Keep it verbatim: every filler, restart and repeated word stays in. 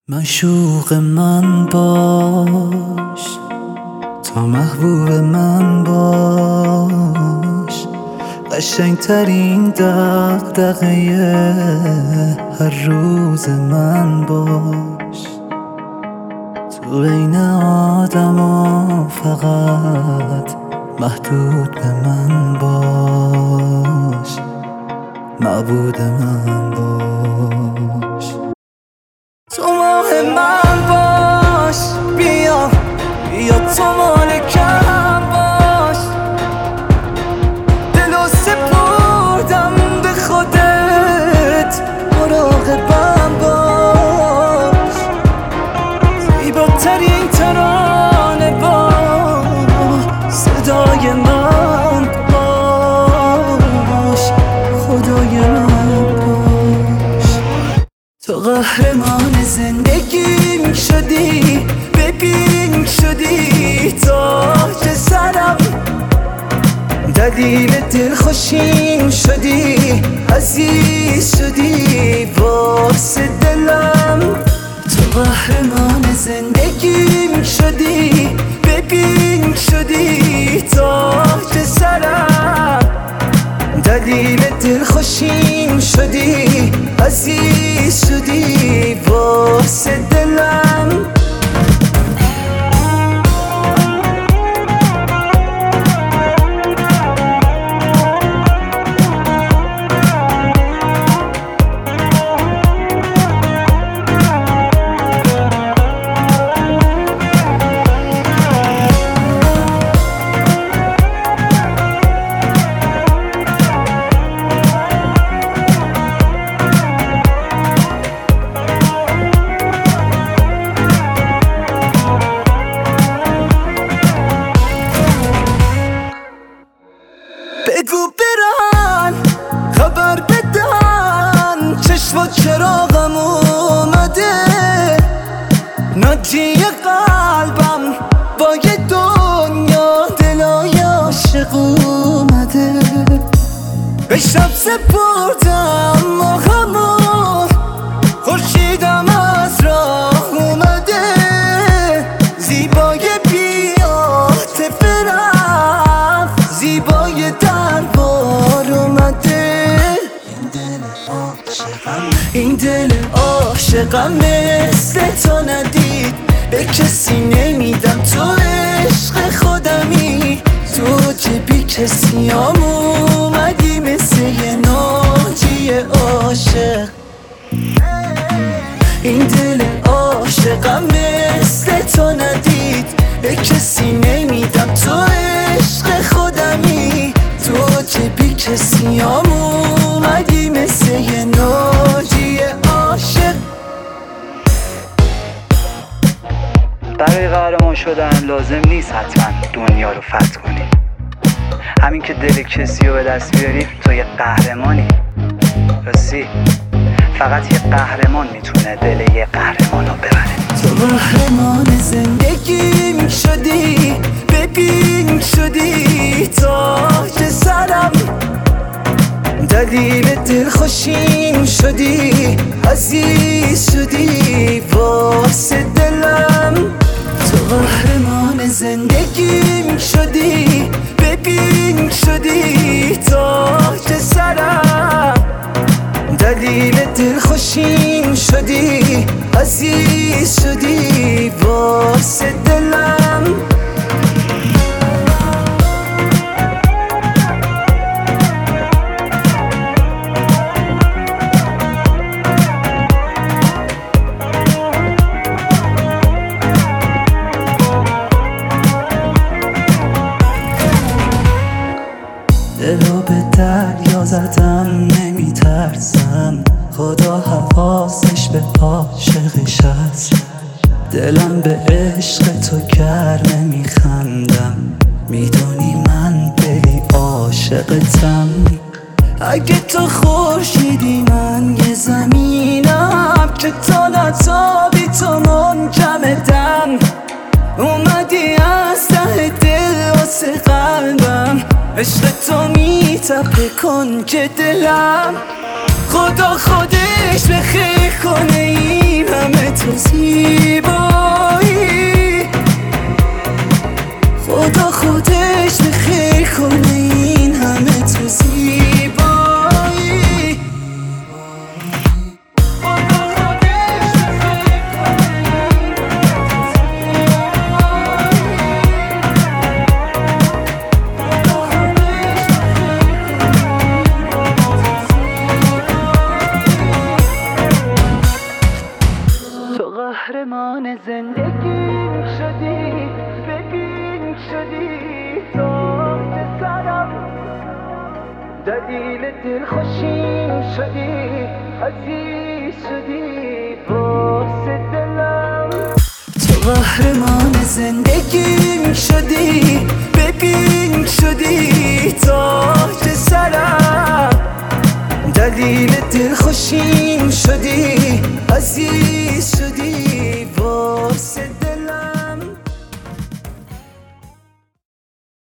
معشوق من باش، تا محبوب من باش، قشنگترین دغدغه هر روز من باش. تو بین آدما فقط محدود به من باش، معبود من باش. تو ماه من باش، بیا بیا تو مالکم باش، دلو سپردم به خودت، مراقبم باش. زیباترین ترانه با صدای من باش، خدای من باش. تو قهرمان زندگیم شدی، ببین شدی تاج سرم، دلیل دلخوشیم شدی، عزیز شدی واسه دلم. تو قهرمان زندگیم شدی، ببین شدی تاج سرم، دلیل دلخوشیم شدی، عزیز شدی واسه دلم. بگو برن خبر بدن، چشم و چراغم اومده، ناجی قلبم با یه دنیا دلای عاشق اومده. به شب سپردم ماهمو، خورشیدم از راه اومده، زیبای بی‌عاطفه رفت، زیبای دربار اومده. این دل عاشقم مثل تو ندید، به کسی نمیدم، تو عشق خودمی، تو جبی کسی هم اومدی مثل یه ناجی عاشق. این دل عاشقم مثل تو ندید، به کسی نمیدم، تو عشق خودمی، تو جبی کسی هم اومدی مثل یه ناجی عاشق. برای قهرمان شدن لازم نیست حتما دنیا رو فتح کنی، همین که دل کسی رو به دست بیاری تو یه قهرمانی. راستی فقط یه قهرمان میتونه دل یه قهرمان رو ببره. تو قهرمان زندگیم شدی، ببین شدی تاج سرم، دلیل دلخوشیم شدی، عزیز شدی واسه دلم. تو قهرمان زندگیم شدی، ببین شدی تاج سرم، دلیل دلخوشیم شدی، عزیز شدی واسه دلم. دلو به دریا زدم نمیترسم، خدا حواسش به عاشقش هست. دلم به عشق تو گرمه میخندم، میدونی من دلی عاشقتم. اگه تو خورشیدی من یه زمینم، که تا نتابی تو منجمدم. اومدی از ته دل واسه قلبم، عشق تو میتپه کنج دلم. خدا خودش به خیر کنه این همه توضیح قهرمان زندگیم شدی، ببین شدی تاج سرم، دلیل دلخوشیم شدی، عزیز شدی واسه دلم. تو قهرمان زندگیم شدی، ببین شدی تاج سرم، دلیل دلخوشیم شدی، عزیز شدی.